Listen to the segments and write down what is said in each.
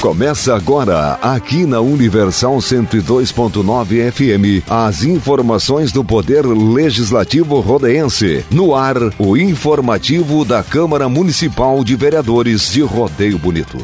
Começa agora, aqui na Universal 102.9 FM, as informações do Poder Legislativo Rodeense. No ar, o informativo da Câmara Municipal de Vereadores de Rodeio Bonito.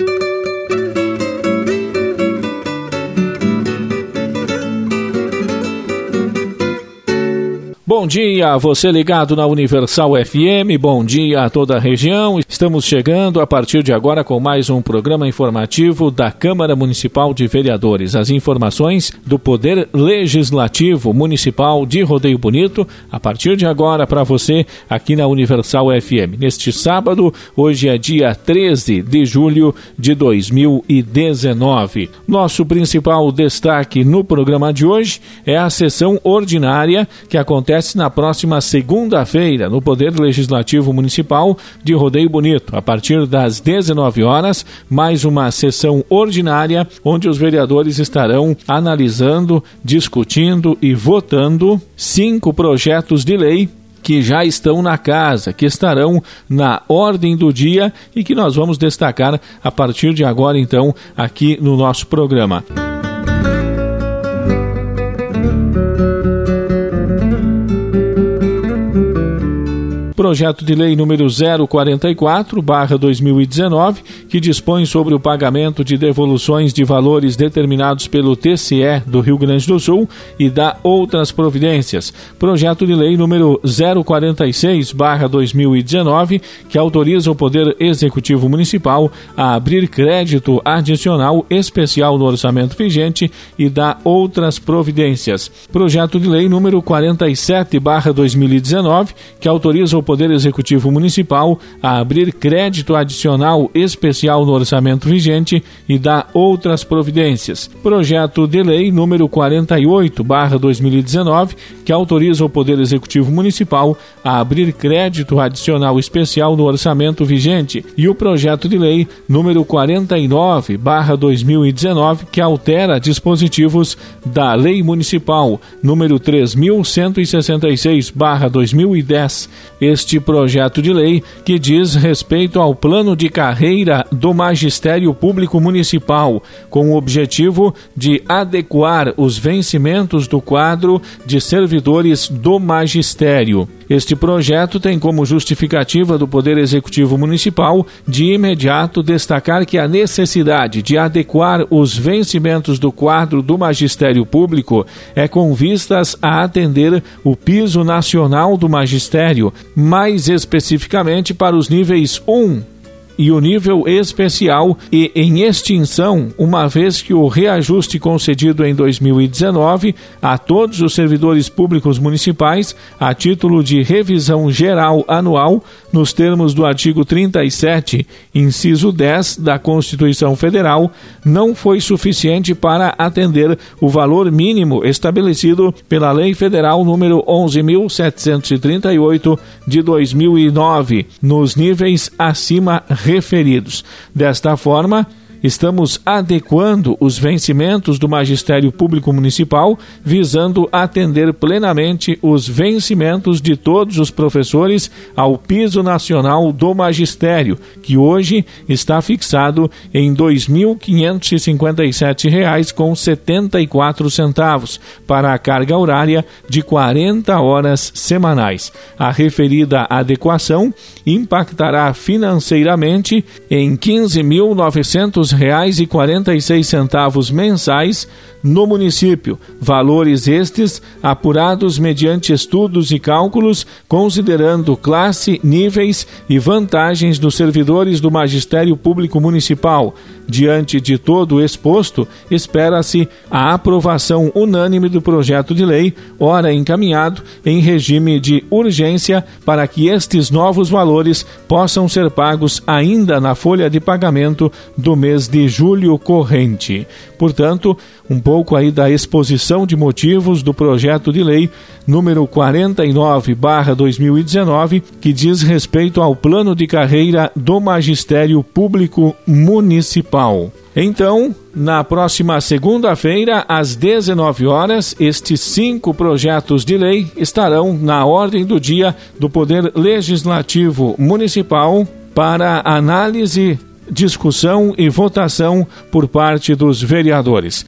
Bom dia a você ligado na Universal FM, bom dia a toda a região. Estamos chegando a partir de agora com mais um programa informativo da Câmara Municipal de Vereadores. As informações do Poder Legislativo Municipal de Rodeio Bonito, a partir de agora para você aqui na Universal FM. Neste sábado, hoje é dia 13 de julho de 2019. Nosso principal destaque no programa de hoje é a sessão ordinária que acontece na próxima segunda-feira no Poder Legislativo Municipal de Rodeio Bonito, a partir das 19 horas, mais uma sessão ordinária onde os vereadores estarão analisando, discutindo e votando 5 projetos de lei que já estão na casa, que estarão na ordem do dia e que nós vamos destacar a partir de agora, então, aqui no nosso programa. Projeto de lei número 044/2019, que dispõe sobre o pagamento de devoluções de valores determinados pelo TCE do Rio Grande do Sul e dá outras providências. Projeto de lei número 046/2019, que autoriza o Poder Executivo Municipal a abrir crédito adicional especial no orçamento vigente e dá outras providências. Projeto de lei número 47/2019, que autoriza o Poder Executivo Municipal a abrir crédito adicional especial no orçamento vigente e dá outras providências. Projeto de lei número 48/2019, que autoriza o Poder Executivo Municipal a abrir crédito adicional especial no orçamento vigente. E o projeto de lei número 49/2019, que altera dispositivos da Lei Municipal número 3.166/2010. Este projeto de lei que diz respeito ao plano de carreira do Magistério Público Municipal, com o objetivo de adequar os vencimentos do quadro de servidores do magistério. Este projeto tem como justificativa do Poder Executivo Municipal de imediato destacar que a necessidade de adequar os vencimentos do quadro do Magistério Público é com vistas a atender o piso nacional do magistério, mais especificamente para os níveis 1 e o nível especial e em extinção, uma vez que o reajuste concedido em 2019 a todos os servidores públicos municipais, a título de revisão geral anual, nos termos do artigo 37, inciso 10 da Constituição Federal, não foi suficiente para atender o valor mínimo estabelecido pela Lei Federal número 11.738 de 2009, nos níveis acima referidos. Desta forma, estamos adequando os vencimentos do Magistério Público Municipal, visando atender plenamente os vencimentos de todos os professores ao piso nacional do magistério, que hoje está fixado em R$ 2.557,74 para a carga horária de 40 horas semanais. A referida adequação impactará financeiramente em R$ 15.900,46 mensais no município, valores estes apurados mediante estudos e cálculos, considerando classe, níveis e vantagens dos servidores do Magistério Público Municipal. Diante de todo o exposto, espera-se a aprovação unânime do projeto de lei, ora encaminhado em regime de urgência, para que estes novos valores possam ser pagos ainda na folha de pagamento do mês de julho corrente. Portanto, um pouco aí da exposição de motivos do projeto de lei número 49/2019, que diz respeito ao plano de carreira do Magistério Público Municipal. Então, na próxima segunda-feira, às 19 horas, estes 5 projetos de lei estarão na ordem do dia do Poder Legislativo Municipal para análise, discussão e votação por parte dos vereadores.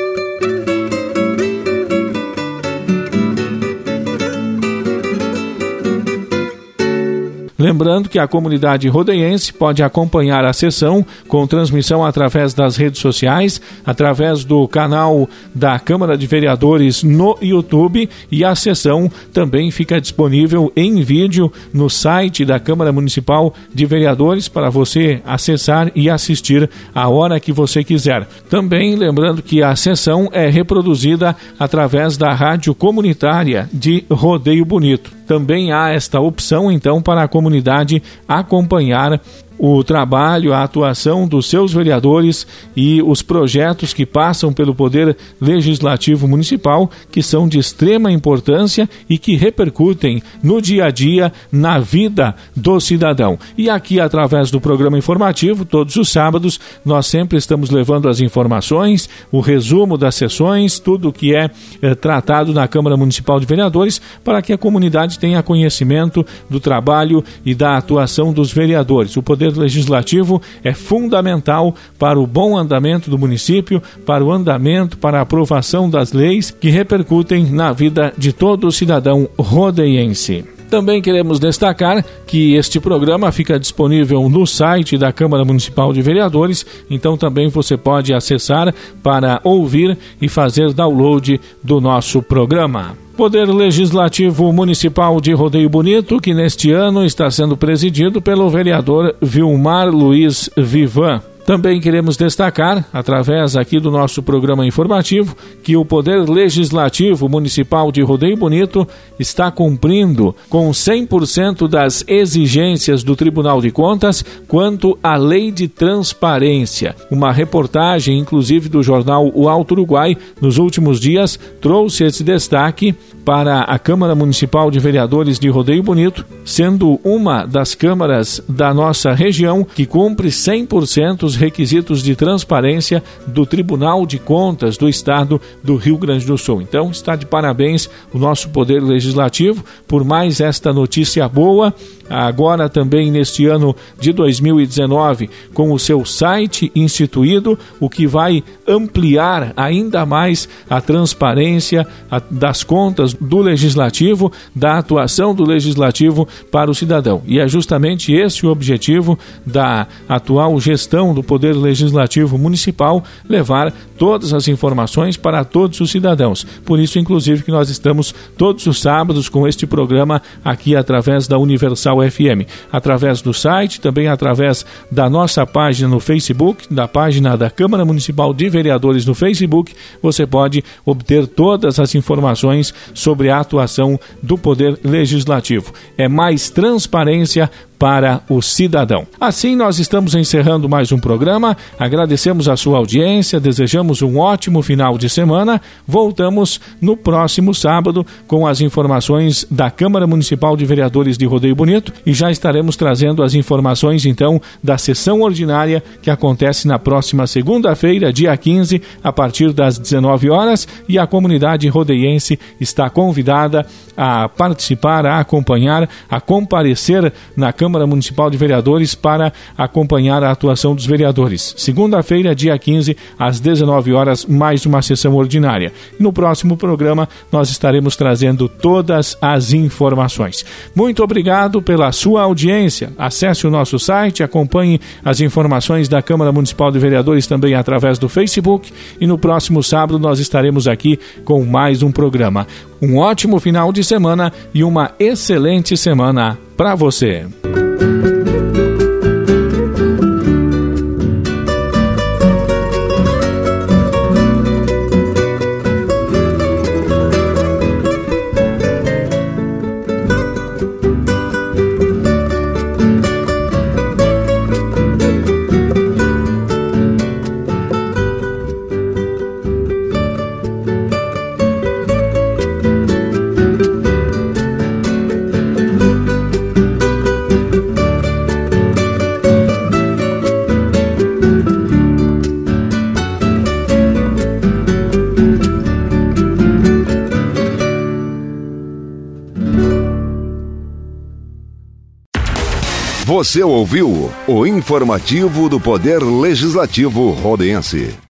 Lembrando que a comunidade rodeiense pode acompanhar a sessão com transmissão através das redes sociais, através do canal da Câmara de Vereadores no YouTube, e a sessão também fica disponível em vídeo no site da Câmara Municipal de Vereadores para você acessar e assistir a hora que você quiser. Também lembrando que a sessão é reproduzida através da rádio comunitária de Rodeio Bonito. Também há esta opção, então, para a comunidade acompanhar o trabalho, a atuação dos seus vereadores e os projetos que passam pelo Poder Legislativo Municipal, que são de extrema importância e que repercutem no dia a dia, na vida do cidadão. E aqui, através do programa informativo, todos os sábados, nós sempre estamos levando as informações, o resumo das sessões, tudo o que é tratado na Câmara Municipal de Vereadores, para que a comunidade tenha conhecimento do trabalho e da atuação dos vereadores. O Poder Legislativo é fundamental para o bom andamento do município, para o andamento, para a aprovação das leis que repercutem na vida de todo cidadão rodeiense. Também queremos destacar que este programa fica disponível no site da Câmara Municipal de Vereadores, então também você pode acessar para ouvir e fazer download do nosso programa. Poder Legislativo Municipal de Rodeio Bonito, que neste ano está sendo presidido pelo vereador Vilmar Luiz Vivan. Também queremos destacar, através aqui do nosso programa informativo, que o Poder Legislativo Municipal de Rodeio Bonito está cumprindo com 100% das exigências do Tribunal de Contas quanto à lei de transparência. Uma reportagem, inclusive, do jornal O Alto Uruguai, nos últimos dias, trouxe esse destaque para a Câmara Municipal de Vereadores de Rodeio Bonito, sendo uma das câmaras da nossa região que cumpre 100% os requisitos de transparência do Tribunal de Contas do Estado do Rio Grande do Sul. Então, está de parabéns o nosso Poder Legislativo por mais esta notícia boa. Agora também neste ano de 2019, com o seu site instituído, o que vai ampliar ainda mais a transparência das contas do Legislativo, da atuação do Legislativo para o cidadão. E é justamente esse o objetivo da atual gestão do Poder Legislativo Municipal, levar todas as informações para todos os cidadãos. Por isso, inclusive, que nós estamos todos os sábados com este programa aqui através da Universal FM, através do site, também através da nossa página no Facebook, da página da Câmara Municipal de Vereadores no Facebook, você pode obter todas as informações sobre a atuação do Poder Legislativo. É mais transparência para o cidadão. Assim, nós estamos encerrando mais um programa. Agradecemos a sua audiência, desejamos um ótimo final de semana. Voltamos no próximo sábado com as informações da Câmara Municipal de Vereadores de Rodeio Bonito e já estaremos trazendo as informações, então, da sessão ordinária que acontece na próxima segunda-feira, dia 15, a partir das 19 horas, e a comunidade rodeiense está convidada a participar, a acompanhar, a comparecer na Câmara Municipal de Vereadores para acompanhar a atuação dos vereadores. Segunda-feira, dia 15, às 19 horas, mais uma sessão ordinária. No próximo programa, nós estaremos trazendo todas as informações. Muito obrigado pela sua audiência. Acesse o nosso site, acompanhe as informações da Câmara Municipal de Vereadores também através do Facebook, e no próximo sábado nós estaremos aqui com mais um programa. Um ótimo final de semana e uma excelente semana para você. Você ouviu o informativo do Poder Legislativo Rodeense.